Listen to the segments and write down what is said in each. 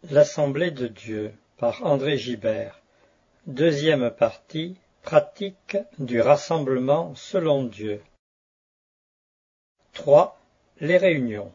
L'Assemblée de Dieu par André Gibert. Deuxième partie, pratique du rassemblement selon Dieu. 3. Les réunions.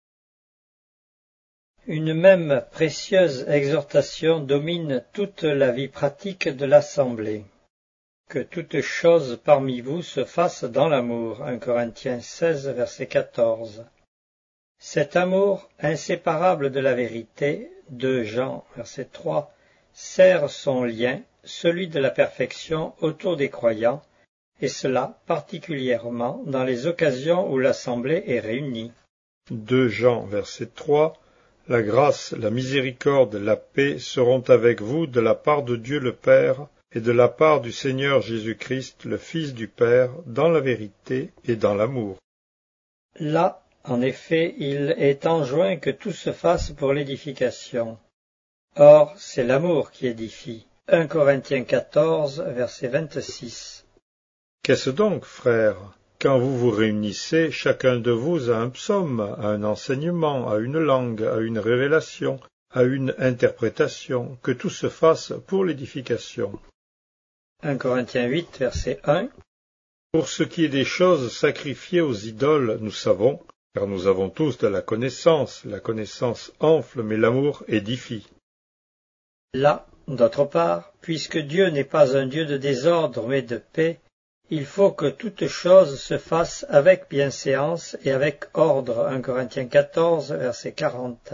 Une même précieuse exhortation domine toute la vie pratique de l'Assemblée. Que toute chose parmi vous se fasse dans l'amour. 1 Corinthiens 16, verset 14. Cet amour, inséparable de la vérité, 2 Jean, verset 3, serre son lien, celui de la perfection, autour des croyants, et cela particulièrement dans les occasions où l'Assemblée est réunie. 2 Jean, verset 3, la grâce, la miséricorde, la paix seront avec vous de la part de Dieu le Père et de la part du Seigneur Jésus-Christ, le Fils du Père, dans la vérité et dans l'amour. Là, en effet, il est enjoint que tout se fasse pour l'édification. Or, c'est l'amour qui édifie. 1 Corinthiens 14, verset 26. Qu'est-ce donc, frères? Quand vous vous réunissez, chacun de vous a un psaume, a un enseignement, a une langue, a une révélation, a une interprétation, que tout se fasse pour l'édification. 1 Corinthiens 8, verset 1. Pour ce qui est des choses sacrifiées aux idoles, nous savons, car nous avons tous de la connaissance enfle, mais l'amour édifie. Là, d'autre part, puisque Dieu n'est pas un Dieu de désordre, mais de paix, il faut que toute chose se fasse avec bienséance et avec ordre. 1 Corinthiens 14, verset 40.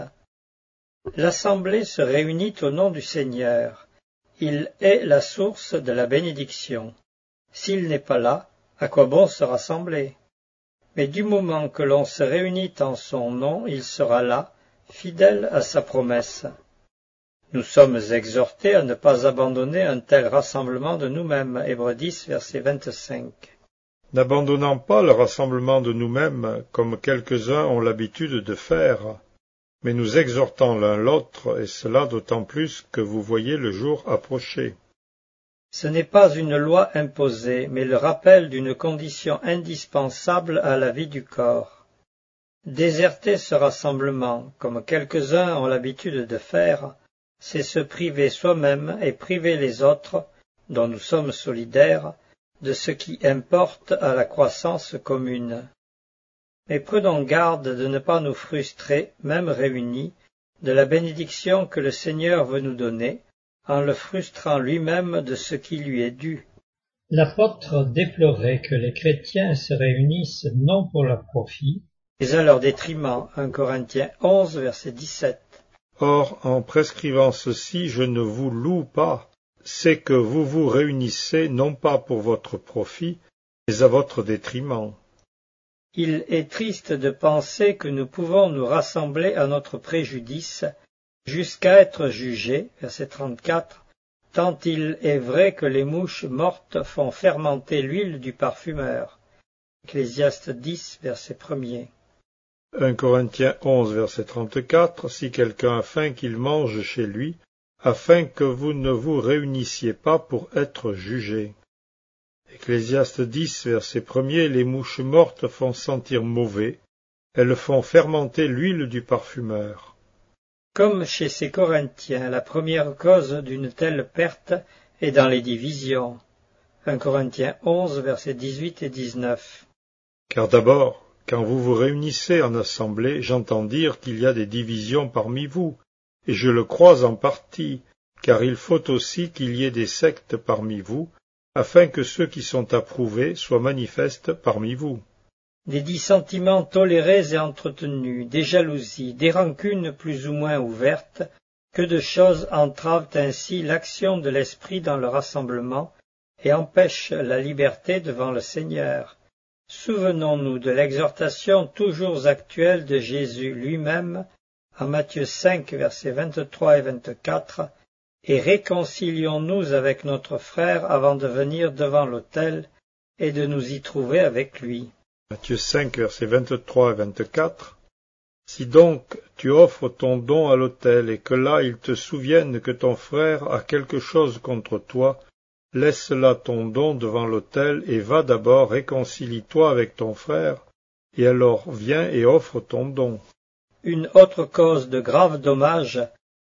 L'Assemblée se réunit au nom du Seigneur. Il est la source de la bénédiction. S'il n'est pas là, à quoi bon se rassembler? Mais du moment que l'on se réunit en son nom, il sera là, fidèle à sa promesse. Nous sommes exhortés à ne pas abandonner un tel rassemblement de nous-mêmes. Hébreux 10, verset 25. N'abandonnant pas le rassemblement de nous-mêmes, comme quelques-uns ont l'habitude de faire, mais nous exhortons l'un l'autre, et cela d'autant plus que vous voyez le jour approcher. Ce n'est pas une loi imposée, mais le rappel d'une condition indispensable à la vie du corps. Déserter ce rassemblement, comme quelques-uns ont l'habitude de faire, c'est se priver soi-même et priver les autres, dont nous sommes solidaires, de ce qui importe à la croissance commune. Mais prenons garde de ne pas nous frustrer, même réunis, de la bénédiction que le Seigneur veut nous donner, en le frustrant lui-même de ce qui lui est dû. L'apôtre déplorait que les chrétiens se réunissent non pour leur profit, mais à leur détriment. 1 Corinthiens 11, verset 17. Or, en prescrivant ceci, je ne vous loue pas, c'est que vous vous réunissez non pas pour votre profit, mais à votre détriment. Il est triste de penser que nous pouvons nous rassembler à notre préjudice, jusqu'à être jugés, verset 34, tant il est vrai que les mouches mortes font fermenter l'huile du parfumeur. Ecclésiaste 10, verset 1er. 1 Corinthiens 11, verset 34, si quelqu'un a faim qu'il mange chez lui, afin que vous ne vous réunissiez pas pour être jugés. Ecclésiaste 10, verset 1er, les mouches mortes font sentir mauvais, elles font fermenter l'huile du parfumeur. Comme chez ces Corinthiens, la première cause d'une telle perte est dans les divisions. 1 Corinthiens 11, versets 18 et 19. Car d'abord, quand vous vous réunissez en assemblée, j'entends dire qu'il y a des divisions parmi vous, et je le crois en partie, car il faut aussi qu'il y ait des sectes parmi vous, afin que ceux qui sont approuvés soient manifestes parmi vous. Des dissentiments tolérés et entretenus, des jalousies, des rancunes plus ou moins ouvertes, que de choses entravent ainsi l'action de l'Esprit dans le rassemblement et empêchent la liberté devant le Seigneur. Souvenons-nous de l'exhortation toujours actuelle de Jésus lui-même, en Matthieu 5, versets 23 et 24, « Et réconcilions-nous avec notre frère avant de venir devant l'autel et de nous y trouver avec lui. » Matthieu 5, versets 23 et 24. Si donc tu offres ton don à l'autel et que là il te souvienne que ton frère a quelque chose contre toi, laisse là ton don devant l'autel et va d'abord réconcilie-toi avec ton frère, et alors viens et offre ton don. Une autre cause de grave dommage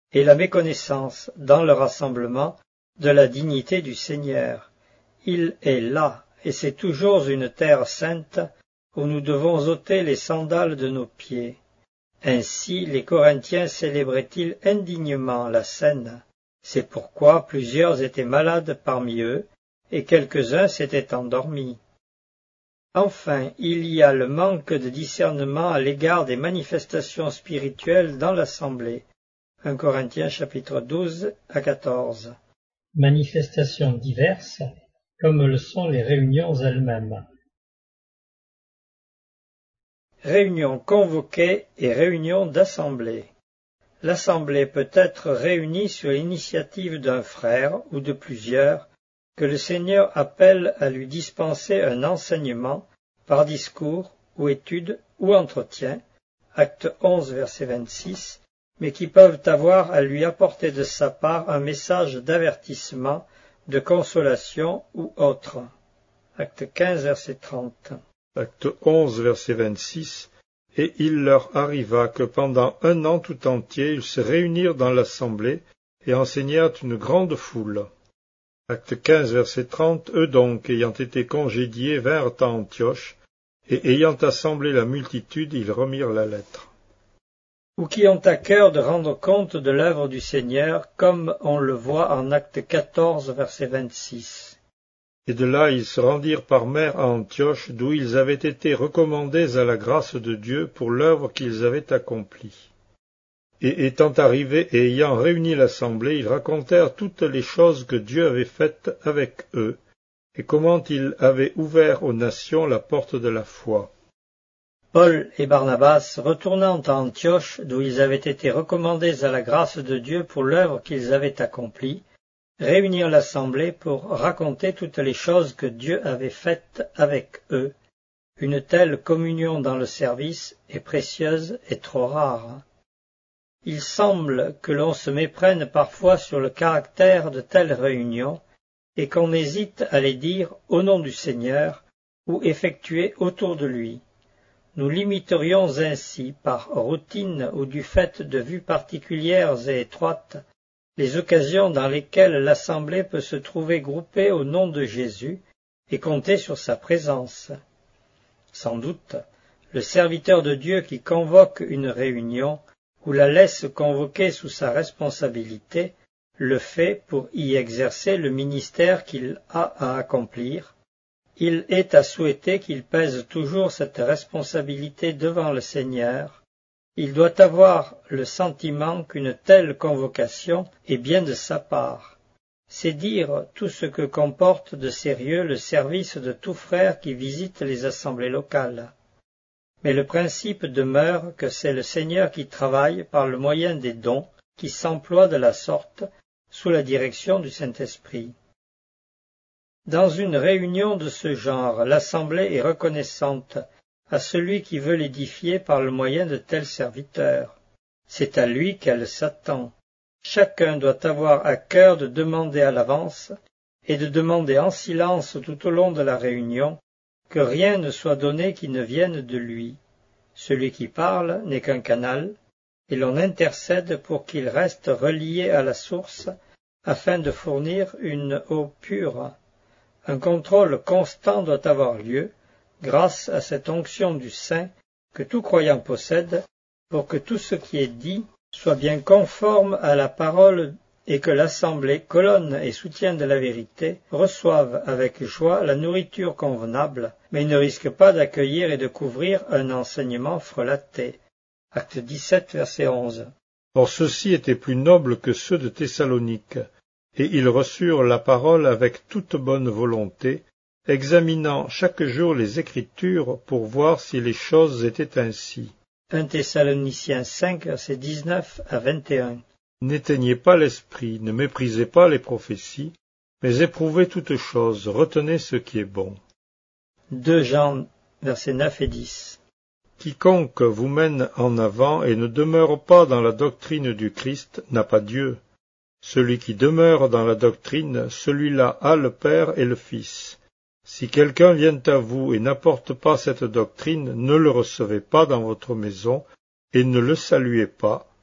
et la méconnaissance, dans le rassemblement, de la dignité du Seigneur. Il est là, et c'est toujours une terre sainte, où nous devons ôter les sandales de nos pieds. Ainsi les Corinthiens célébraient-ils indignement la scène. C'est pourquoi plusieurs étaient malades parmi eux, et quelques-uns s'étaient endormis. Enfin, il y a le manque de discernement à l'égard des manifestations spirituelles dans l'assemblée. 1 Corinthiens chapitre 12 à 14. Manifestations diverses, comme le sont les réunions elles-mêmes. Réunion convoquée et réunion d'assemblée. L'assemblée peut être réunie sur l'initiative d'un frère ou de plusieurs, que le Seigneur appelle à lui dispenser un enseignement par discours ou étude ou entretien, acte 11 verset 26, mais qui peuvent avoir à lui apporter de sa part un message d'avertissement, de consolation ou autre. Acte 15 verset 30. Acte 11 verset 26. Et il leur arriva que pendant 1 an tout entier ils se réunirent dans l'assemblée et enseignèrent une grande foule. Acte 15 verset 30. Eux donc, ayant été congédiés, vinrent à Antioche, et ayant assemblé la multitude, ils remirent la lettre. Ou qui ont à cœur de rendre compte de l'œuvre du Seigneur, comme on le voit en acte 14 verset 26. Et de là ils se rendirent par mer à Antioche, d'où ils avaient été recommandés à la grâce de Dieu pour l'œuvre qu'ils avaient accomplie. Et étant arrivés et ayant réuni l'assemblée, ils racontèrent toutes les choses que Dieu avait faites avec eux, et comment il avait ouvert aux nations la porte de la foi. Paul et Barnabas, retournant à Antioche, d'où ils avaient été recommandés à la grâce de Dieu pour l'œuvre qu'ils avaient accomplie, réunirent l'assemblée pour raconter toutes les choses que Dieu avait faites avec eux. Une telle communion dans le service est précieuse et trop rare. Il semble que l'on se méprenne parfois sur le caractère de telles réunions et qu'on hésite à les dire au nom du Seigneur ou effectuer autour de lui. Nous limiterions ainsi, par routine ou du fait de vues particulières et étroites, les occasions dans lesquelles l'assemblée peut se trouver groupée au nom de Jésus et compter sur sa présence. Sans doute, le serviteur de Dieu qui convoque une réunion ou la laisse convoquer sous sa responsabilité le fait pour y exercer le ministère qu'il a à accomplir. Il est à souhaiter qu'il pèse toujours cette responsabilité devant le Seigneur. Il doit avoir le sentiment qu'une telle convocation est bien de sa part. C'est dire tout ce que comporte de sérieux le service de tout frère qui visite les assemblées locales. Mais le principe demeure que c'est le Seigneur qui travaille par le moyen des dons qui s'emploient de la sorte sous la direction du Saint-Esprit. Dans une réunion de ce genre, l'assemblée est reconnaissante à celui qui veut l'édifier par le moyen de tels serviteurs. C'est à lui qu'elle s'attend. Chacun doit avoir à cœur de demander à l'avance et de demander en silence tout au long de la réunion que rien ne soit donné qui ne vienne de lui. Celui qui parle n'est qu'un canal, et l'on intercède pour qu'il reste relié à la source afin de fournir une eau pure. Un contrôle constant doit avoir lieu, grâce à cette onction du Saint que tout croyant possède, pour que tout ce qui est dit soit bien conforme à la parole et que l'assemblée, colonne et soutien de la vérité, reçoive avec joie la nourriture convenable, mais ne risque pas d'accueillir et de couvrir un enseignement frelaté. Acte 17, verset 11. Or ceux-ci étaient plus nobles que ceux de Thessalonique, et ils reçurent la parole avec toute bonne volonté, examinant chaque jour les Écritures pour voir si les choses étaient ainsi. 1 Thessaloniciens 5, versets 19 à 21. N'éteignez pas l'esprit, ne méprisez pas les prophéties, mais éprouvez toutes choses, retenez ce qui est bon. 2 Jean, versets 9 et 10. Quiconque vous mène en avant et ne demeure pas dans la doctrine du Christ n'a pas Dieu. Celui qui demeure dans la doctrine, celui-là a le Père et le Fils. Si quelqu'un vient à vous et n'apporte pas cette doctrine, ne le recevez pas dans votre maison et ne le saluez pas.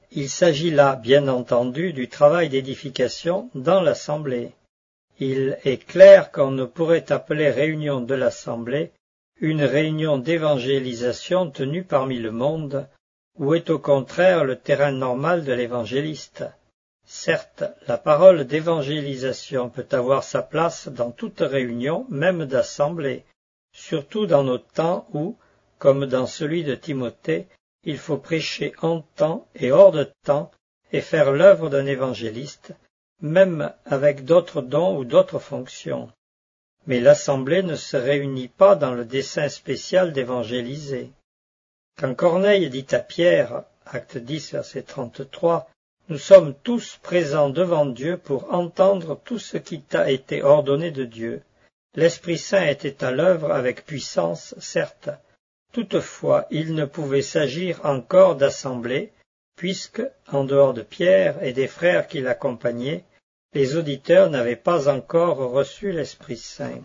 Il s'agit là, bien entendu, du travail d'édification dans l'assemblée. Il est clair qu'on ne pourrait appeler réunion de l'assemblée une réunion d'évangélisation tenue parmi le monde, où est au contraire le terrain normal de l'évangéliste. Certes, la parole d'évangélisation peut avoir sa place dans toute réunion, même d'assemblée, surtout dans nos temps où, comme dans celui de Timothée, il faut prêcher en temps et hors de temps et faire l'œuvre d'un évangéliste, même avec d'autres dons ou d'autres fonctions. Mais l'assemblée ne se réunit pas dans le dessein spécial d'évangéliser. Quand Corneille dit à Pierre, acte 10, verset 33, « Nous sommes tous présents devant Dieu pour entendre tout ce qui t'a été ordonné de Dieu. » L'Esprit Saint était à l'œuvre avec puissance, certes. Toutefois, il ne pouvait s'agir encore d'assemblée, puisque, en dehors de Pierre et des frères qui l'accompagnaient, les auditeurs n'avaient pas encore reçu l'Esprit Saint.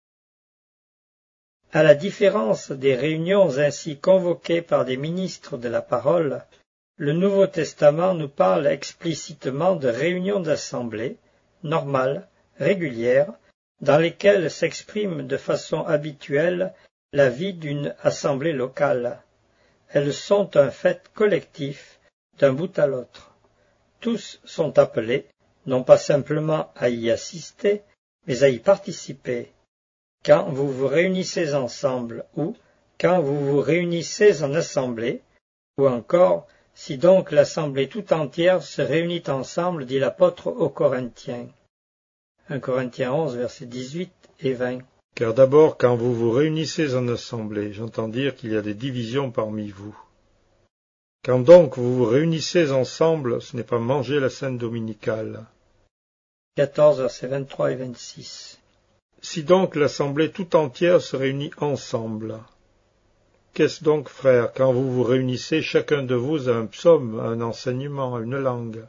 À la différence des réunions ainsi convoquées par des ministres de la parole, le Nouveau Testament nous parle explicitement de réunions d'assemblée, normales, régulières, dans lesquelles s'exprime de façon habituelle la vie d'une assemblée locale. Elles sont un fait collectif d'un bout à l'autre. Tous sont appelés, non pas simplement à y assister, mais à y participer. Quand vous vous réunissez ensemble ou quand vous vous réunissez en assemblée, ou encore si donc l'assemblée tout entière se réunit ensemble, dit l'apôtre aux Corinthiens. 1 Corinthiens 11, versets 18 et 20. Car d'abord, quand vous vous réunissez en assemblée, j'entends dire qu'il y a des divisions parmi vous. Quand donc vous vous réunissez ensemble, ce n'est pas manger la Sainte dominicale. 14, versets 23 et 26. Si donc l'assemblée tout entière se réunit ensemble, qu'est-ce donc, frères, quand vous vous réunissez, chacun de vous a un psaume, un enseignement, une langue?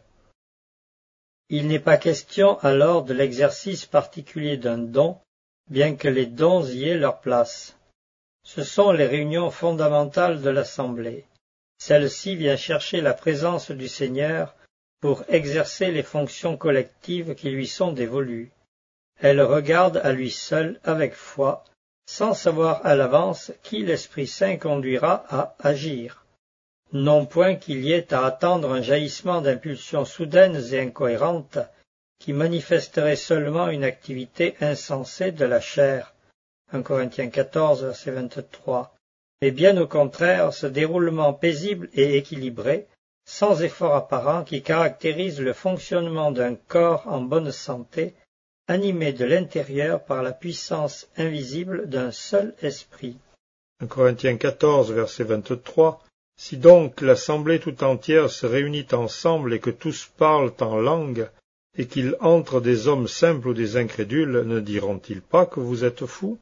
Il n'est pas question alors de l'exercice particulier d'un don, bien que les dons y aient leur place. Ce sont les réunions fondamentales de l'assemblée. Celle-ci vient chercher la présence du Seigneur pour exercer les fonctions collectives qui lui sont dévolues. Elle regarde à lui seul avec foi, sans savoir à l'avance qui l'Esprit Saint conduira à agir. Non point qu'il y ait à attendre un jaillissement d'impulsions soudaines et incohérentes qui manifesterait seulement une activité insensée de la chair. 1 Corinthiens 14, verset 23. Mais bien au contraire, ce déroulement paisible et équilibré, sans effort apparent, qui caractérise le fonctionnement d'un corps en bonne santé, animé de l'intérieur par la puissance invisible d'un seul esprit. 1 Corinthiens 14, verset 23. Si donc l'assemblée tout entière se réunit ensemble et que tous parlent en langue, et qu'il entre des hommes simples ou des incrédules, ne diront-ils pas que vous êtes fous?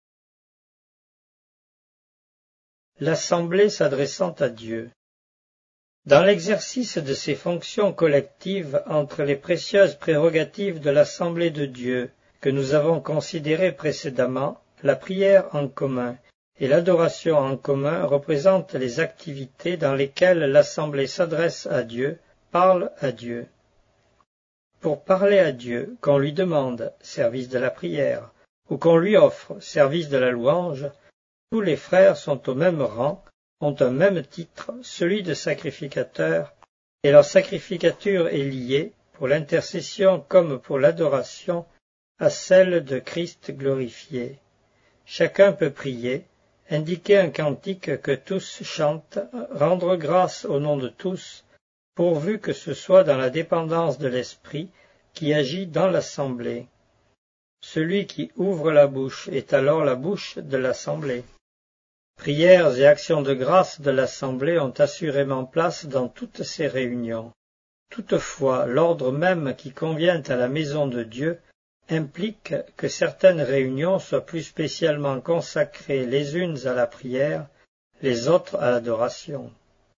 L'assemblée s'adressant à Dieu. Dans l'exercice de ses fonctions collectives entre les précieuses prérogatives de l'Assemblée de Dieu que nous avons considérées précédemment, la prière en commun et l'adoration en commun représentent les activités dans lesquelles l'Assemblée s'adresse à Dieu, parle à Dieu. Pour parler à Dieu, qu'on lui demande, service de la prière, ou qu'on lui offre, service de la louange, tous les frères sont au même rang, ont un même titre, celui de sacrificateur, et leur sacrificature est liée, pour l'intercession comme pour l'adoration, à celle de Christ glorifié. Chacun peut prier, indiquer un cantique que tous chantent, rendre grâce au nom de tous, pourvu que ce soit dans la dépendance de l'Esprit qui agit dans l'assemblée. Celui qui ouvre la bouche est alors la bouche de l'assemblée. Prières et actions de grâce de l'assemblée ont assurément place dans toutes ces réunions. Toutefois, l'ordre même qui convient à la maison de Dieu implique que certaines réunions soient plus spécialement consacrées les unes à la prière, les autres à l'adoration.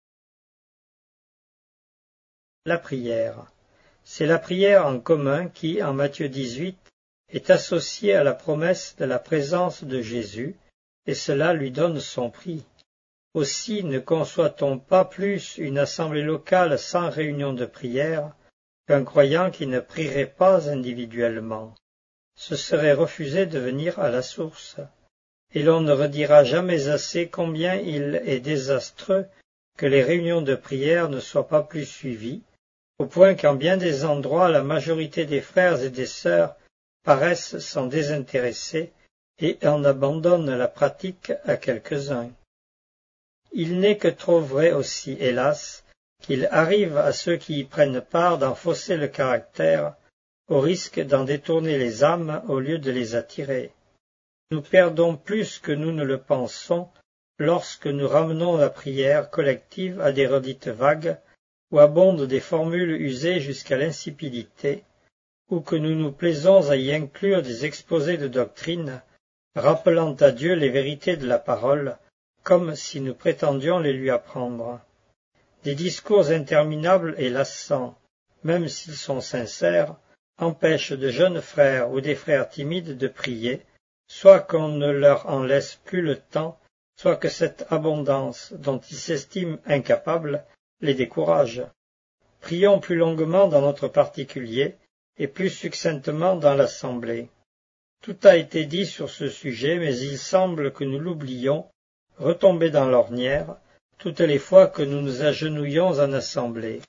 La prière. C'est la prière en commun qui, en Matthieu 18, est associée à la promesse de la présence de Jésus, et cela lui donne son prix. Aussi ne conçoit-on pas plus une assemblée locale sans réunion de prière qu'un croyant qui ne prierait pas individuellement. Ce serait refuser de venir à la source. Et l'on ne redira jamais assez combien il est désastreux que les réunions de prière ne soient pas plus suivies, au point qu'en bien des endroits la majorité des frères et des sœurs paraissent s'en désintéresser et en abandonnent la pratique à quelques-uns. Il n'est que trop vrai aussi, hélas, qu'il arrive à ceux qui y prennent part d'en fausser le caractère, au risque d'en détourner les âmes au lieu de les attirer. Nous perdons plus que nous ne le pensons lorsque nous ramenons la prière collective à des redites vagues ou abondent des formules usées jusqu'à l'insipidité, ou que nous nous plaisons à y inclure des exposés de doctrine, rappelant à Dieu les vérités de la parole, comme si nous prétendions les lui apprendre. Des discours interminables et lassants, même s'ils sont sincères, empêchent de jeunes frères ou des frères timides de prier, soit qu'on ne leur en laisse plus le temps, soit que cette abondance, dont ils s'estiment incapables, les décourage. Prions plus longuement dans notre particulier, et plus succinctement dans l'assemblée. Tout a été dit sur ce sujet, mais il semble que nous l'oublions, retombés dans l'ornière, toutes les fois que nous nous agenouillons en assemblée.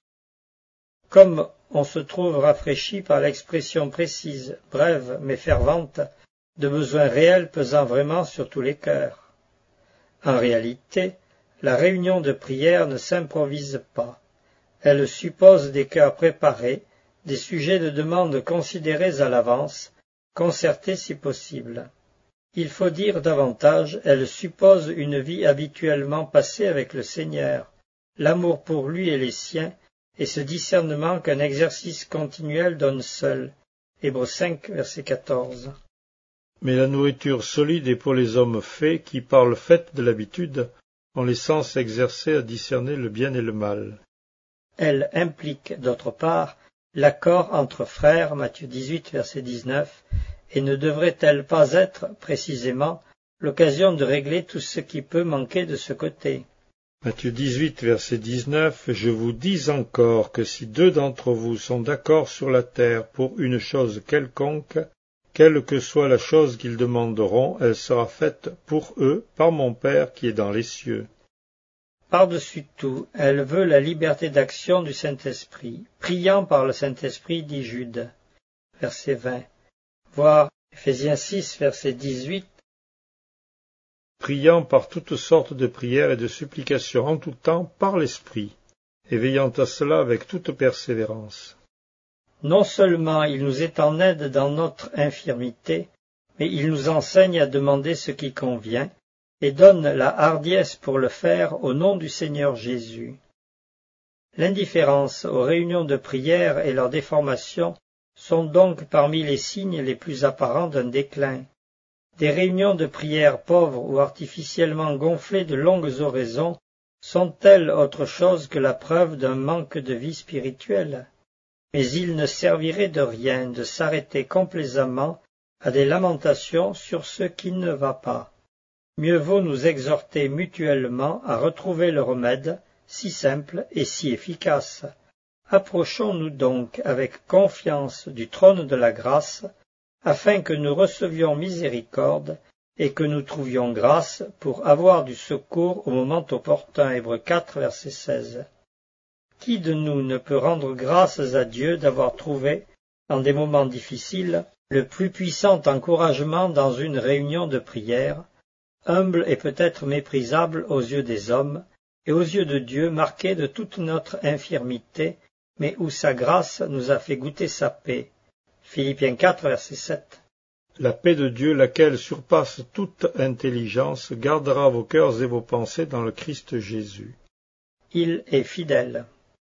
Comme on se trouve rafraîchi par l'expression précise, brève mais fervente, de besoins réels pesant vraiment sur tous les cœurs. En réalité, la réunion de prière ne s'improvise pas. Elle suppose des cœurs préparés, des sujets de demande considérés à l'avance, concertés si possible. Il faut dire davantage, elle suppose une vie habituellement passée avec le Seigneur, l'amour pour lui et les siens, et ce discernement qu'un exercice continuel donne seul. Hébreux 5, verset 14. Mais la nourriture solide est pour les hommes faits qui, par le fait de l'habitude, ont les sens exercés à discerner le bien et le mal. Elle implique, d'autre part, l'accord entre frères, Matthieu 18, verset 19, et ne devrait-elle pas être, précisément, l'occasion de régler tout ce qui peut manquer de ce côté? Matthieu 18, verset 19, « Je vous dis encore que si 2 d'entre vous sont d'accord sur la terre pour une chose quelconque, quelle que soit la chose qu'ils demanderont, elle sera faite pour eux par mon Père qui est dans les cieux. » Par-dessus tout, elle veut la liberté d'action du Saint-Esprit, priant par le Saint-Esprit, dit Jude, verset 20. Voir Ephésiens 6, verset 18. Priant par toutes sortes de prières et de supplications en tout temps par l'Esprit, et veillant à cela avec toute persévérance. Non seulement il nous est en aide dans notre infirmité, mais il nous enseigne à demander ce qui convient, et donne la hardiesse pour le faire au nom du Seigneur Jésus. L'indifférence aux réunions de prière et leur déformation sont donc parmi les signes les plus apparents d'un déclin. Des réunions de prière pauvres ou artificiellement gonflées de longues oraisons sont-elles autre chose que la preuve d'un manque de vie spirituelle? Mais il ne servirait de rien de s'arrêter complaisamment à des lamentations sur ce qui ne va pas. Mieux vaut nous exhorter mutuellement à retrouver le remède, si simple et si efficace. Approchons-nous donc avec confiance du trône de la grâce, afin que nous recevions miséricorde et que nous trouvions grâce pour avoir du secours au moment opportun. Hébreux 4, verset 16. Qui de nous ne peut rendre grâce à Dieu d'avoir trouvé, en des moments difficiles, le plus puissant encouragement dans une réunion de prière, humble et peut-être méprisable aux yeux des hommes, et aux yeux de Dieu marqué de toute notre infirmité, mais où sa grâce nous a fait goûter sa paix. Philippiens 4, verset 7. La paix de Dieu, laquelle surpasse toute intelligence, gardera vos cœurs et vos pensées dans le Christ Jésus. Il est fidèle.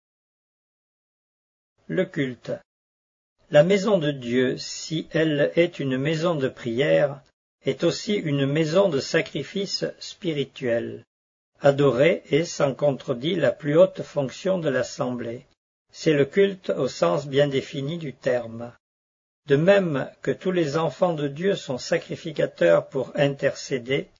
Le culte. La maison de Dieu, si elle est une maison de prière, est aussi une maison de sacrifice spirituel. Adorer est, sans contredit, la plus haute fonction de l'assemblée. C'est le culte au sens bien défini du terme. De même que tous les enfants de Dieu sont sacrificateurs pour intercéder,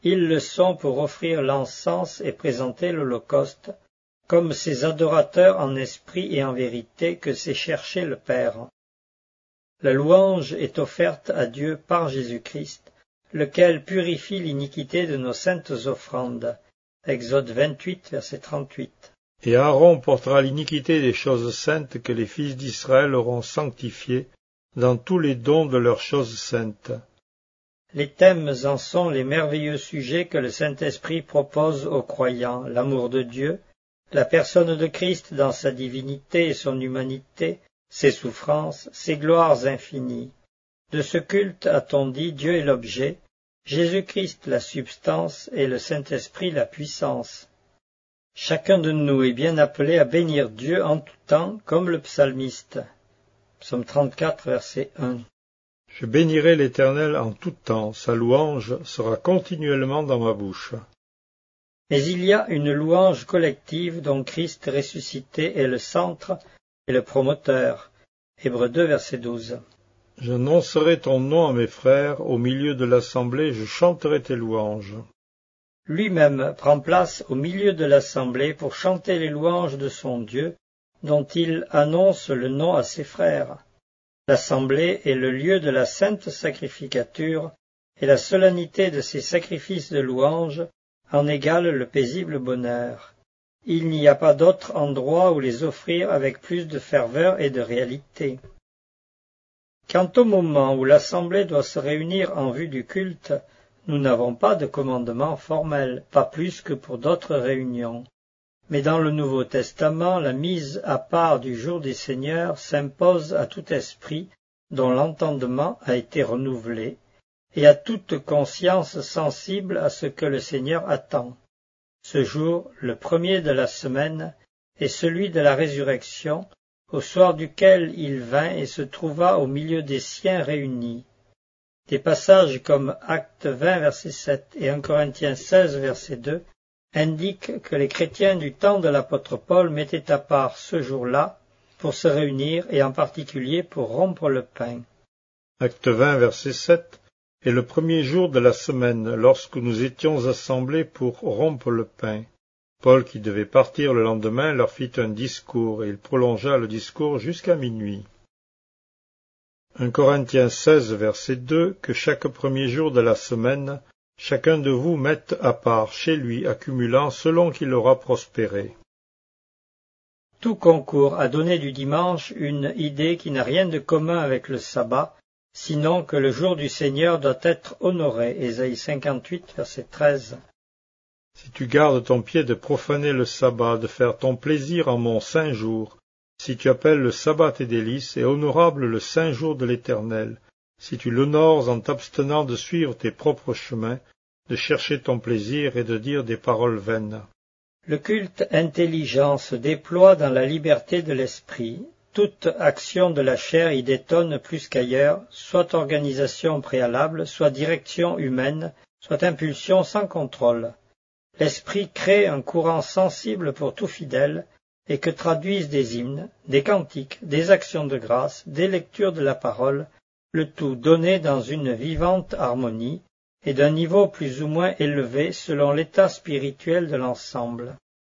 Ils le sont pour offrir l'encens et présenter l'holocauste, comme ces adorateurs en esprit et en vérité que c'est chercher le Père. La louange est offerte à Dieu par Jésus-Christ, lequel purifie l'iniquité de nos saintes offrandes. Exode 28, verset 38. Et Aaron portera l'iniquité des choses saintes que les fils d'Israël auront sanctifiées dans tous les dons de leurs choses saintes. Les thèmes en sont les merveilleux sujets que le Saint-Esprit propose aux croyants, l'amour de Dieu, la personne de Christ dans sa divinité et son humanité, ses souffrances, ses gloires infinies. De ce culte, a-t-on dit, Dieu est l'objet, Jésus-Christ la substance et le Saint-Esprit la puissance. Chacun de nous est bien appelé à bénir Dieu en tout temps, comme le psalmiste. Psaume 34, verset 1. Je bénirai l'Éternel en tout temps, sa louange sera continuellement dans ma bouche. Mais il y a une louange collective dont Christ ressuscité est le centre et le promoteur. Hébreux 2, verset 12. J'annoncerai ton nom à mes frères, au milieu de l'assemblée, je chanterai tes louanges. Lui-même prend place au milieu de l'assemblée pour chanter les louanges de son Dieu, dont il annonce le nom à ses frères. L'assemblée est le lieu de la sainte sacrificature, et la solennité de ces sacrifices de louange en égale le paisible bonheur. Il n'y a pas d'autre endroit où les offrir avec plus de ferveur et de réalité. Quant au moment où l'assemblée doit se réunir en vue du culte, nous n'avons pas de commandement formel, pas plus que pour d'autres réunions. Mais dans le Nouveau Testament, la mise à part du jour des Seigneurs s'impose à tout esprit dont l'entendement a été renouvelé, et à toute conscience sensible à ce que le Seigneur attend. Ce jour, le premier de la semaine, est celui de la résurrection, au soir duquel il vint et se trouva au milieu des siens réunis. Des passages comme Actes 20, verset 7 et 1 Corinthiens 16, verset 2 indiquent que les chrétiens du temps de l'apôtre Paul mettaient à part ce jour-là pour se réunir et en particulier pour rompre le pain. Acte 20, verset 7 est le premier jour de la semaine, lorsque nous étions assemblés pour rompre le pain. Paul, qui devait partir le lendemain, leur fit un discours, et il prolongea le discours jusqu'à minuit. 1 Corinthiens 16, verset 2, que chaque premier jour de la semaine, chacun de vous mette à part chez lui, accumulant selon qu'il aura prospéré. Tout concourt à donner du dimanche une idée qui n'a rien de commun avec le sabbat, sinon que le jour du Seigneur doit être honoré. Ésaïe 58, verset 13. Si tu gardes ton pied de profaner le sabbat, de faire ton plaisir en mon saint jour, si tu appelles le sabbat tes délices et honorable le saint jour de l'Éternel, si tu l'honores en t'abstenant de suivre tes propres chemins, de chercher ton plaisir et de dire des paroles vaines. Le culte intelligent se déploie dans la liberté de l'esprit. Toute action de la chair y détonne plus qu'ailleurs, soit organisation préalable, soit direction humaine, soit impulsion sans contrôle. L'esprit crée un courant sensible pour tout fidèle, et que traduisent des hymnes, des cantiques, des actions de grâce, des lectures de la parole, le tout donné dans une vivante harmonie, et d'un niveau plus ou moins élevé selon l'état spirituel de l'ensemble.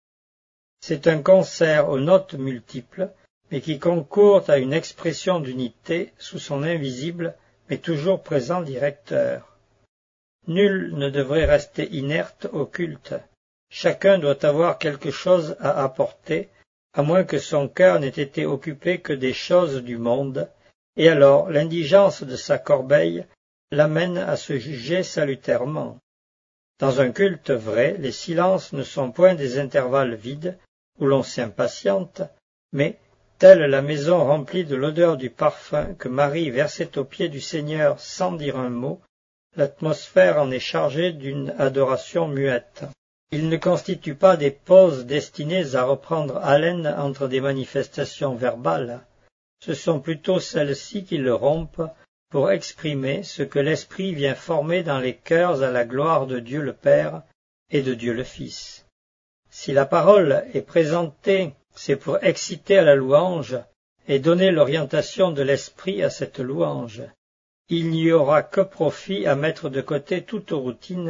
C'est un concert aux notes multiples, mais qui concourt à une expression d'unité sous son invisible, mais toujours présent directeur. Nul ne devrait rester inerte au culte. Chacun doit avoir quelque chose à apporter, à moins que son cœur n'ait été occupé que des choses du monde, et alors l'indigence de sa corbeille l'amène à se juger salutairement. Dans un culte vrai, les silences ne sont point des intervalles vides où l'on s'impatiente, mais, telle la maison remplie de l'odeur du parfum que Marie versait aux pieds du Seigneur sans dire un mot, l'atmosphère en est chargée d'une adoration muette. Il ne constitue pas des pauses destinées à reprendre haleine entre des manifestations verbales. Ce sont plutôt celles-ci qui le rompent pour exprimer ce que l'Esprit vient former dans les cœurs à la gloire de Dieu le Père et de Dieu le Fils. Si la parole est présentée, c'est pour exciter à la louange et donner l'orientation de l'Esprit à cette louange. Il n'y aura que profit à mettre de côté toute routine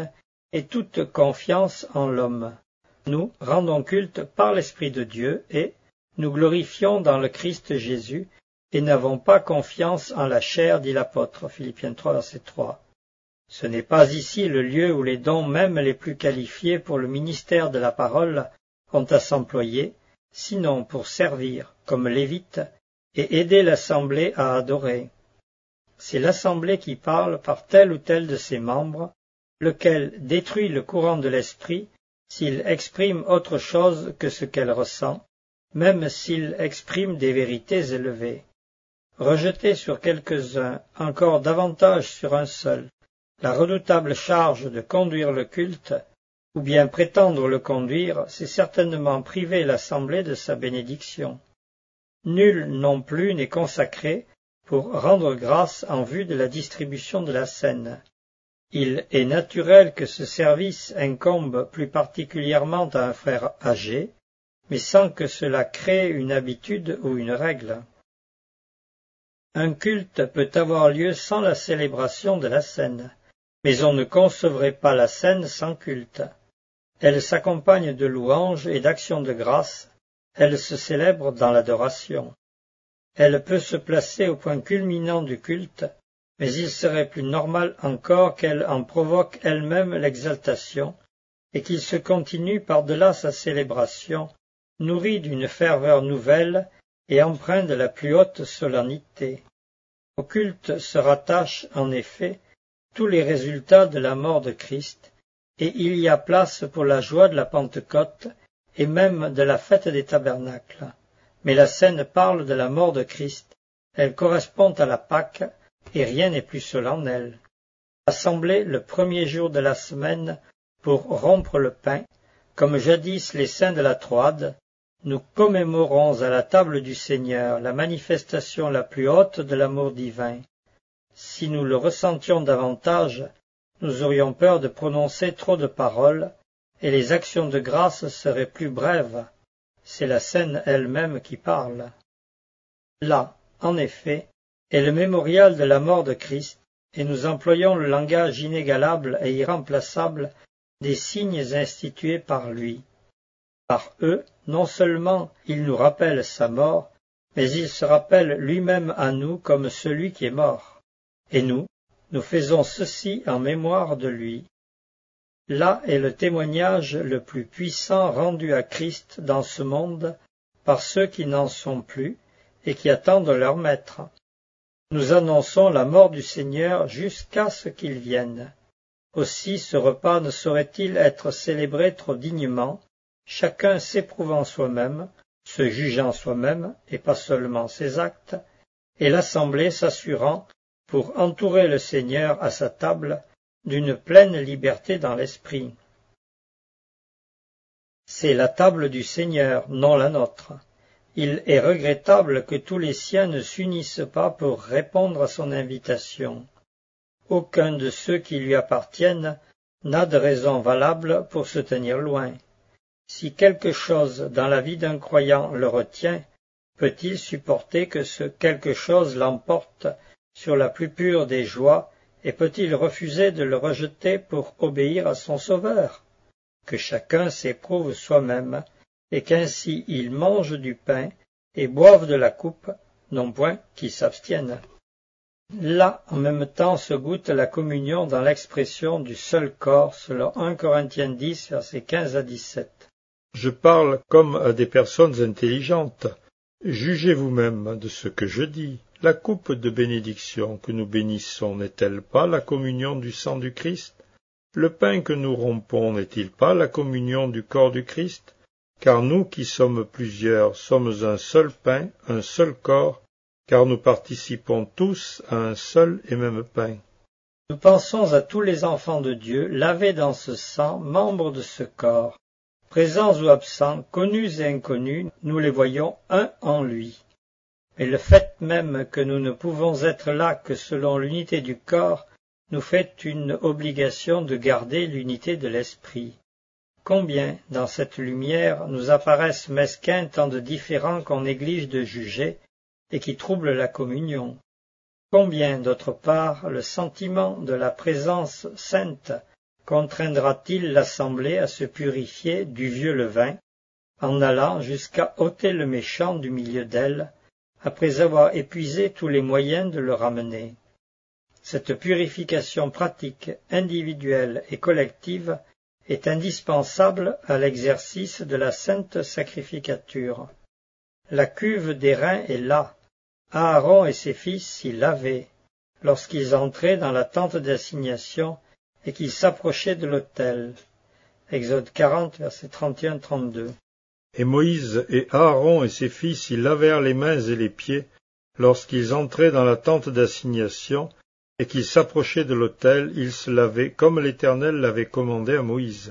et toute confiance en l'homme. Nous rendons culte par l'Esprit de Dieu et nous glorifions dans le Christ Jésus et n'avons pas confiance en la chair, dit l'apôtre, Philippiens 3, verset 3. Ce n'est pas ici le lieu où les dons même les plus qualifiés pour le ministère de la parole ont à s'employer, sinon pour servir, comme Lévite, et aider l'assemblée à adorer. C'est l'assemblée qui parle par tel ou tel de ses membres, lequel détruit le courant de l'esprit s'il exprime autre chose que ce qu'elle ressent, même s'il exprime des vérités élevées. Rejeter sur quelques-uns, encore davantage sur un seul, la redoutable charge de conduire le culte, ou bien prétendre le conduire, c'est certainement priver l'assemblée de sa bénédiction. Nul non plus n'est consacré pour rendre grâce en vue de la distribution de la scène. Il est naturel que ce service incombe plus particulièrement à un frère âgé, mais sans que cela crée une habitude ou une règle. Un culte peut avoir lieu sans la célébration de la scène, mais on ne concevrait pas la scène sans culte. Elle s'accompagne de louanges et d'actions de grâce, elle se célèbre dans l'adoration. Elle peut se placer au point culminant du culte, mais il serait plus normal encore qu'elle en provoque elle-même l'exaltation, et qu'il se continue par-delà sa célébration, nourri d'une ferveur nouvelle et empreint de la plus haute solennité. Au culte se rattachent, en effet, tous les résultats de la mort de Christ, et il y a place pour la joie de la Pentecôte et même de la fête des tabernacles. Mais la scène parle de la mort de Christ, elle correspond à la Pâque, et rien n'est plus solennel. Assemblés le premier jour de la semaine pour rompre le pain, comme jadis les saints de la Troade, nous commémorons à la table du Seigneur la manifestation la plus haute de l'amour divin. Si nous le ressentions davantage, nous aurions peur de prononcer trop de paroles, et les actions de grâce seraient plus brèves. C'est la scène elle-même qui parle. Là, en effet, est le mémorial de la mort de Christ, et nous employons le langage inégalable et irremplaçable des signes institués par lui. Par eux, non seulement il nous rappelle sa mort, mais il se rappelle lui-même à nous comme celui qui est mort. Et nous faisons ceci en mémoire de lui. Là est le témoignage le plus puissant rendu à Christ dans ce monde par ceux qui n'en sont plus et qui attendent leur maître. Nous annonçons la mort du Seigneur jusqu'à ce qu'il vienne. Aussi ce repas ne saurait-il être célébré trop dignement, chacun s'éprouvant soi-même, se jugeant soi-même et pas seulement ses actes, et l'assemblée s'assurant pour entourer le Seigneur à sa table d'une pleine liberté dans l'esprit. C'est la table du Seigneur, non la nôtre. Il est regrettable que tous les siens ne s'unissent pas pour répondre à son invitation. Aucun de ceux qui lui appartiennent n'a de raison valable pour se tenir loin. Si quelque chose dans la vie d'un croyant le retient, peut-il supporter que ce quelque chose l'emporte sur la plus pure des joies, et peut-il refuser de le rejeter pour obéir à son Sauveur? Que chacun s'éprouve soi-même, et qu'ainsi il mange du pain et boive de la coupe, non point qu'il s'abstienne. Là, en même temps, se goûte la communion dans l'expression du seul corps, selon 1 Corinthiens 10, versets 15 à 17. Je parle comme à des personnes intelligentes. Jugez vous-même de ce que je dis. La coupe de bénédiction que nous bénissons n'est-elle pas la communion du sang du Christ? Le pain que nous rompons n'est-il pas la communion du corps du Christ? Car nous qui sommes plusieurs sommes un seul pain, un seul corps, car nous participons tous à un seul et même pain. Nous pensons à tous les enfants de Dieu, lavés dans ce sang, membres de ce corps. Présents ou absents, connus et inconnus, nous les voyons un en lui. Mais le fait même que nous ne pouvons être là que selon l'unité du corps nous fait une obligation de garder l'unité de l'esprit. Combien, dans cette lumière, nous apparaissent mesquins tant de différents qu'on néglige de juger et qui troublent la communion. Combien, d'autre part, le sentiment de la présence sainte contraindra-t-il l'assemblée à se purifier du vieux levain, en allant jusqu'à ôter le méchant du milieu d'elle, après avoir épuisé tous les moyens de le ramener. Cette purification pratique, individuelle et collective est indispensable à l'exercice de la sainte sacrificature. La cuve d'airain est là. Aaron et ses fils s'y lavaient, lorsqu'ils entraient dans la tente d'assignation et qu'ils s'approchaient de l'autel. Exode 40, versets 31-32. Et Moïse et Aaron et ses fils s'y lavèrent les mains et les pieds, lorsqu'ils entraient dans la tente d'assignation, et qu'ils s'approchaient de l'autel, ils se lavaient comme l'Éternel l'avait commandé à Moïse.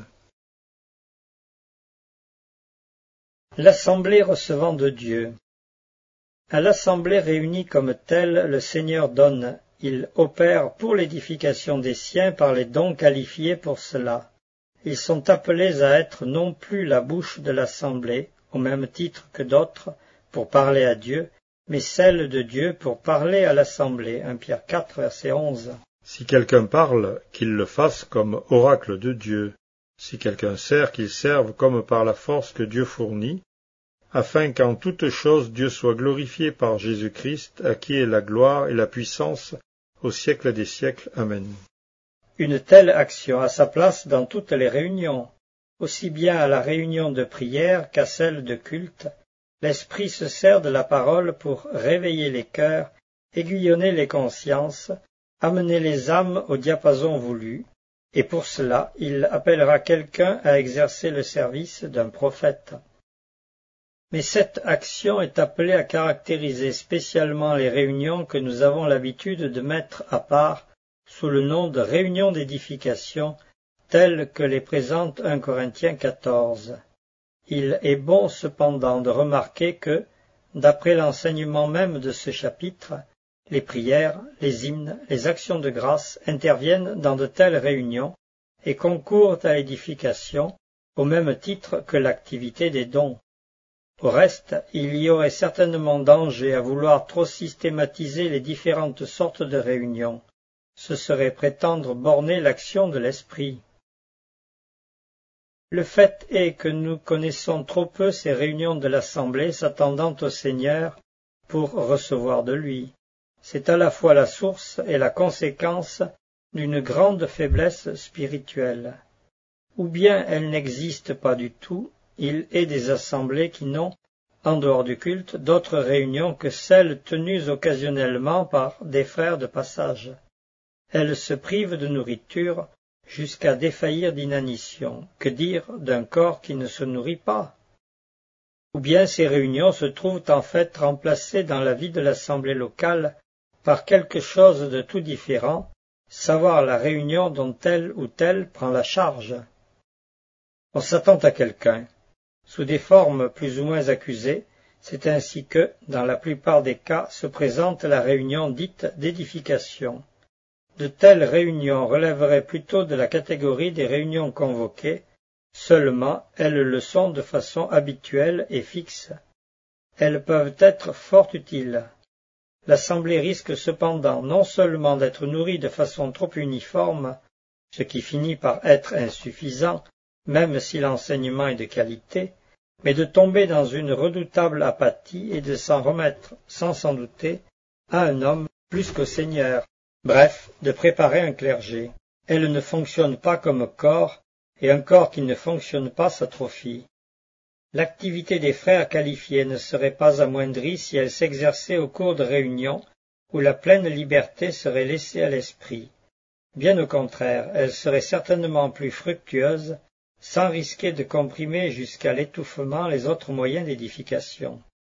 L'assemblée recevant de Dieu. À l'assemblée réunie comme telle, le Seigneur donne. Il opère pour l'édification des siens par les dons qualifiés pour cela. Ils sont appelés à être non plus la bouche de l'assemblée, au même titre que d'autres, pour parler à Dieu, mais celle de Dieu pour parler à l'assemblée. 1 Pierre 4, verset 11. Si quelqu'un parle, qu'il le fasse comme oracle de Dieu. Si quelqu'un sert, qu'il serve comme par la force que Dieu fournit, afin qu'en toute chose Dieu soit glorifié par Jésus-Christ, à qui est la gloire et la puissance au siècle des siècles. Amen. Une telle action a sa place dans toutes les réunions, aussi bien à la réunion de prière qu'à celle de culte. L'Esprit se sert de la parole pour réveiller les cœurs, aiguillonner les consciences, amener les âmes au diapason voulu, et pour cela il appellera quelqu'un à exercer le service d'un prophète. Mais cette action est appelée à caractériser spécialement les réunions que nous avons l'habitude de mettre à part sous le nom de réunions d'édification, telles que les présente 1 Corinthiens 14. Il est bon cependant de remarquer que, d'après l'enseignement même de ce chapitre, les prières, les hymnes, les actions de grâce interviennent dans de telles réunions et concourent à l'édification au même titre que l'activité des dons. Au reste, il y aurait certainement danger à vouloir trop systématiser les différentes sortes de réunions. Ce serait prétendre borner l'action de l'esprit. Le fait est que nous connaissons trop peu ces réunions de l'Assemblée s'attendant au Seigneur pour recevoir de lui. C'est à la fois la source et la conséquence d'une grande faiblesse spirituelle. Ou bien elles n'existent pas du tout, il est des assemblées qui n'ont, en dehors du culte, d'autres réunions que celles tenues occasionnellement par des frères de passage. Elles se privent de nourriture jusqu'à défaillir d'inanition. Que dire d'un corps qui ne se nourrit pas? Ou bien ces réunions se trouvent en fait remplacées dans la vie de l'assemblée locale par quelque chose de tout différent, savoir la réunion dont telle ou telle prend la charge. On s'attend à quelqu'un. Sous des formes plus ou moins accusées, c'est ainsi que, dans la plupart des cas, se présente la réunion dite d'édification. De telles réunions relèveraient plutôt de la catégorie des réunions convoquées, seulement elles le sont de façon habituelle et fixe. Elles peuvent être fort utiles. L'assemblée risque cependant non seulement d'être nourrie de façon trop uniforme, ce qui finit par être insuffisant, même si l'enseignement est de qualité, mais de tomber dans une redoutable apathie et de s'en remettre, sans s'en douter, à un homme plus qu'au Seigneur. Bref, de préparer un clergé. Elle ne fonctionne pas comme corps, et un corps qui ne fonctionne pas s'atrophie. L'activité des frères qualifiés ne serait pas amoindrie si elle s'exerçait au cours de réunions où la pleine liberté serait laissée à l'esprit. Bien au contraire, elle serait certainement plus fructueuse, sans risquer de comprimer jusqu'à l'étouffement les autres moyens d'édification.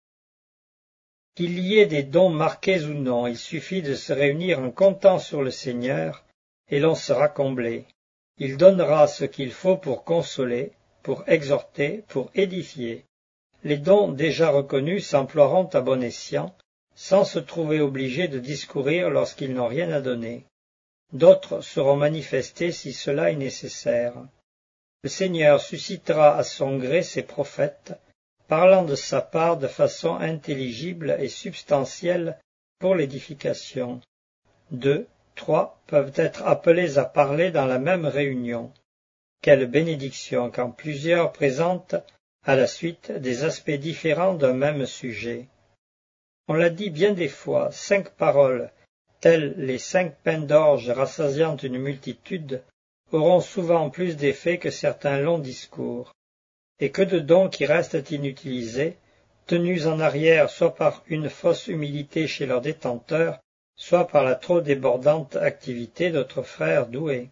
Qu'il y ait des dons marqués ou non, il suffit de se réunir en comptant sur le Seigneur, et l'on sera comblé. Il donnera ce qu'il faut pour consoler, pour exhorter, pour édifier. Les dons déjà reconnus s'emploieront à bon escient, sans se trouver obligés de discourir lorsqu'ils n'ont rien à donner. D'autres seront manifestés si cela est nécessaire. Le Seigneur suscitera à son gré ses prophètes, parlant de sa part de façon intelligible et substantielle pour l'édification. 2 3 peuvent être appelés à parler dans la même réunion. Quelle bénédiction quand plusieurs présentent à la suite des aspects différents d'un même sujet. On l'a dit bien des fois, 5 paroles, telles les 5 pains d'orge rassasiant une multitude, auront souvent plus d'effet que certains longs discours. Et que de dons qui restent inutilisés, tenus en arrière soit par une fausse humilité chez leurs détenteurs, soit par la trop débordante activité d'autres frères doués.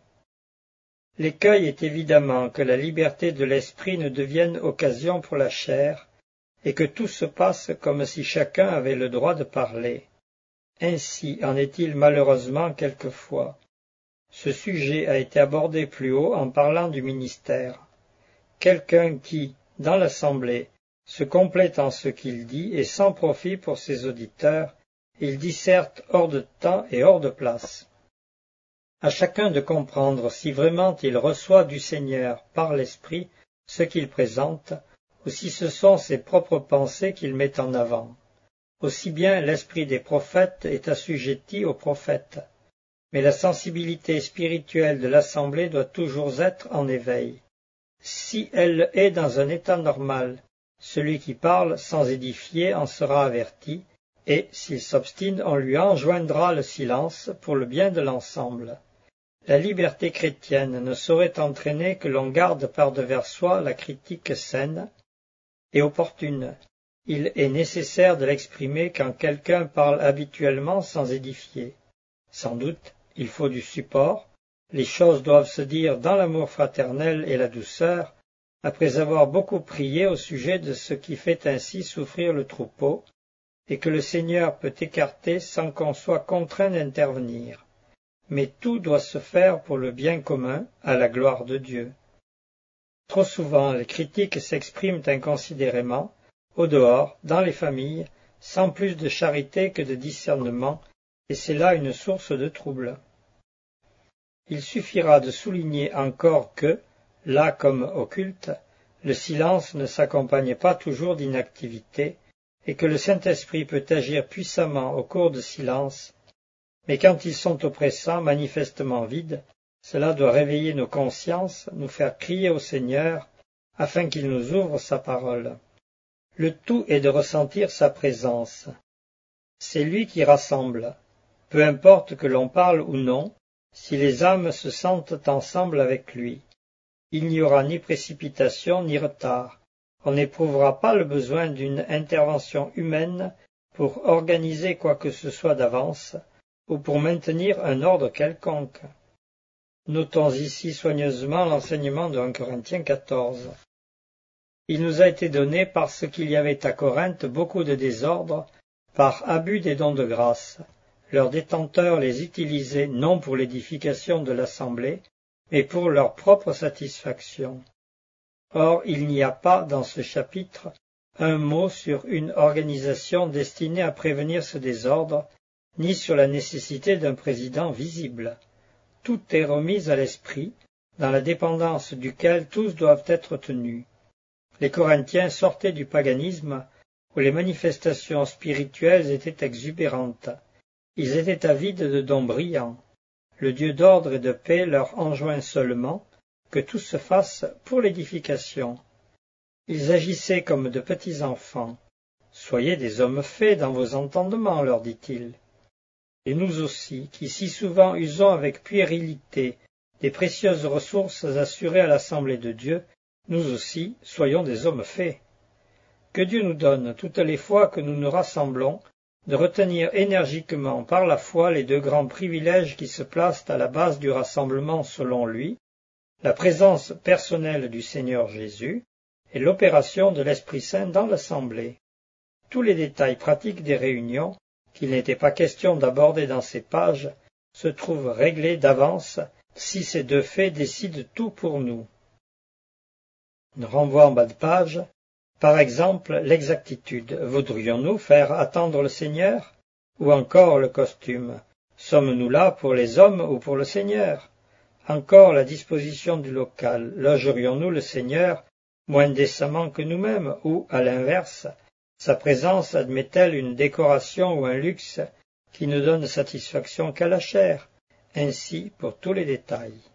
L'écueil est évidemment que la liberté de l'esprit ne devienne occasion pour la chair, et que tout se passe comme si chacun avait le droit de parler. Ainsi en est-il malheureusement quelquefois. Ce sujet a été abordé plus haut en parlant du ministère. Quelqu'un qui, dans l'assemblée, se complète en ce qu'il dit et sans profit pour ses auditeurs, il disserte hors de temps et hors de place. À chacun de comprendre si vraiment il reçoit du Seigneur par l'Esprit ce qu'il présente, ou si ce sont ses propres pensées qu'il met en avant. Aussi bien l'esprit des prophètes est assujetti aux prophètes, mais la sensibilité spirituelle de l'assemblée doit toujours être en éveil. Si elle est dans un état normal, celui qui parle sans édifier en sera averti, et, s'il s'obstine, on lui enjoindra le silence pour le bien de l'ensemble. La liberté chrétienne ne saurait entraîner que l'on garde par-devers soi la critique saine et opportune. Il est nécessaire de l'exprimer quand quelqu'un parle habituellement sans édifier. Sans doute, il faut du support, les choses doivent se dire dans l'amour fraternel et la douceur, après avoir beaucoup prié au sujet de ce qui fait ainsi souffrir le troupeau, et que le Seigneur peut écarter sans qu'on soit contraint d'intervenir. Mais tout doit se faire pour le bien commun, à la gloire de Dieu. Trop souvent, les critiques s'expriment inconsidérément, au dehors, dans les familles, sans plus de charité que de discernement, et c'est là une source de trouble. Il suffira de souligner encore que, là comme au culte, le silence ne s'accompagne pas toujours d'inactivité, et que le Saint-Esprit peut agir puissamment au cours de silence, mais quand ils sont oppressants, manifestement vides, cela doit réveiller nos consciences, nous faire crier au Seigneur, afin qu'il nous ouvre sa parole. Le tout est de ressentir sa présence. C'est lui qui rassemble. Peu importe que l'on parle ou non, si les âmes se sentent ensemble avec lui. Il n'y aura ni précipitation ni retard. On n'éprouvera pas le besoin d'une intervention humaine pour organiser quoi que ce soit d'avance, ou pour maintenir un ordre quelconque. Notons ici soigneusement l'enseignement de 1 Corinthiens 14. Il nous a été donné parce qu'il y avait à Corinthe beaucoup de désordre, par abus des dons de grâce. Leurs détenteurs les utilisaient non pour l'édification de l'assemblée, mais pour leur propre satisfaction. Or, il n'y a pas dans ce chapitre un mot sur une organisation destinée à prévenir ce désordre, ni sur la nécessité d'un président visible. Tout est remis à l'esprit, dans la dépendance duquel tous doivent être tenus. Les Corinthiens sortaient du paganisme, où les manifestations spirituelles étaient exubérantes. Ils étaient avides de dons brillants. Le Dieu d'ordre et de paix leur enjoint seulement que tout se fasse pour l'édification. Ils agissaient comme de petits enfants. Soyez des hommes faits dans vos entendements, leur dit-il. Et nous aussi, qui si souvent usons avec puérilité des précieuses ressources assurées à l'Assemblée de Dieu, nous aussi soyons des hommes faits. Que Dieu nous donne, toutes les fois que nous nous rassemblons, de retenir énergiquement par la foi les deux grands privilèges qui se placent à la base du rassemblement selon lui, la présence personnelle du Seigneur Jésus et l'opération de l'Esprit Saint dans l'Assemblée. Tous les détails pratiques des réunions, qu'il n'était pas question d'aborder dans ces pages, se trouvent réglés d'avance si ces deux faits décident tout pour nous. On renvoie en bas de page, par exemple, l'exactitude. Voudrions-nous faire attendre le Seigneur? Ou encore le costume. Sommes-nous là pour les hommes ou pour le Seigneur? Encore la disposition du local. Logerions-nous le Seigneur moins décemment que nous-mêmes? Ou, à l'inverse, sa présence admet-elle une décoration ou un luxe qui ne donne satisfaction qu'à la chair? Ainsi pour tous les détails.